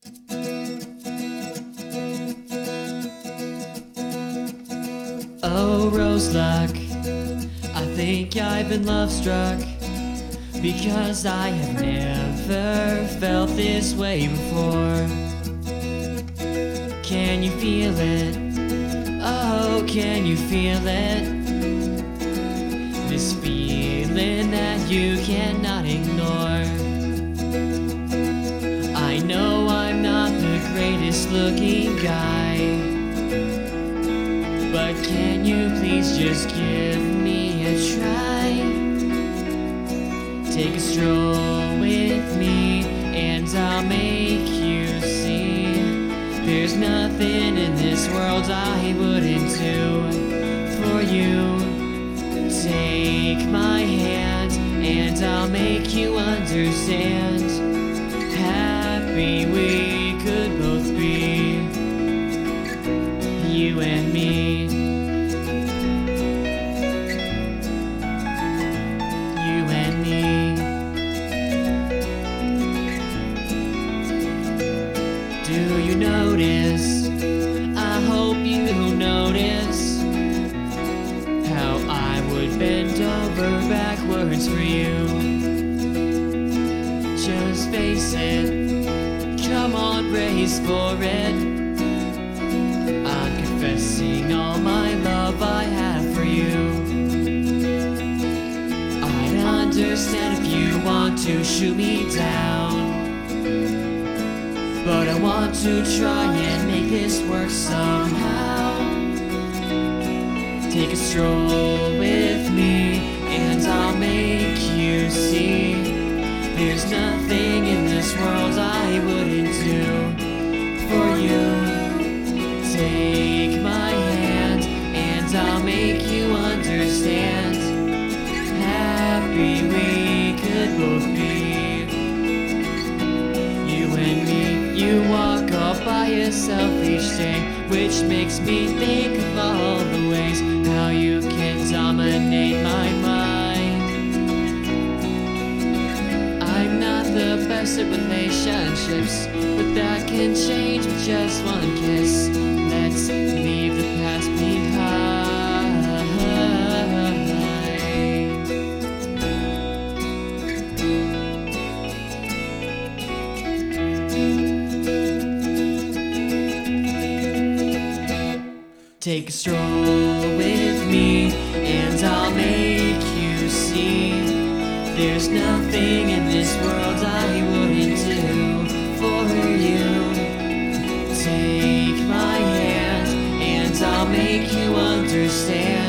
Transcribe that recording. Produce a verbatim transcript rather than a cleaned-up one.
Oh, Rose Luck, I think I've been love struck, because I have never felt this way before. Can you feel it? Oh, can you feel it? This feeling that you cannot ignore. I know I'm not the greatest looking guy, but can you please just give me a try? Take a stroll with me and I'll make you see there's nothing in this world I wouldn't do for you. Take my hand and I'll make you understand. Happy we could both be, you and me. You and me. Do you notice? I hope you notice how I would bend over backwards for you. Just face it, come on, brace for it. I'm confessing all my love I have for you. I'd understand if you want to shoot me down, but I want to try and make this work somehow. Take a stroll with me and I'll make you see there's nothing in this world I wouldn't do for you. Take my hand and I'll make you understand. Happy we could both be, you and me. You walk all by yourself each day, which makes me think of all the ways how you can dominate my mind. I'm not the best at relationships, but that can change with just one kiss. Let's leave the past behind. Take a stroll with me and I'll make you see there's nothing in this world I wouldn't do for you. Take my hand and I'll make you understand.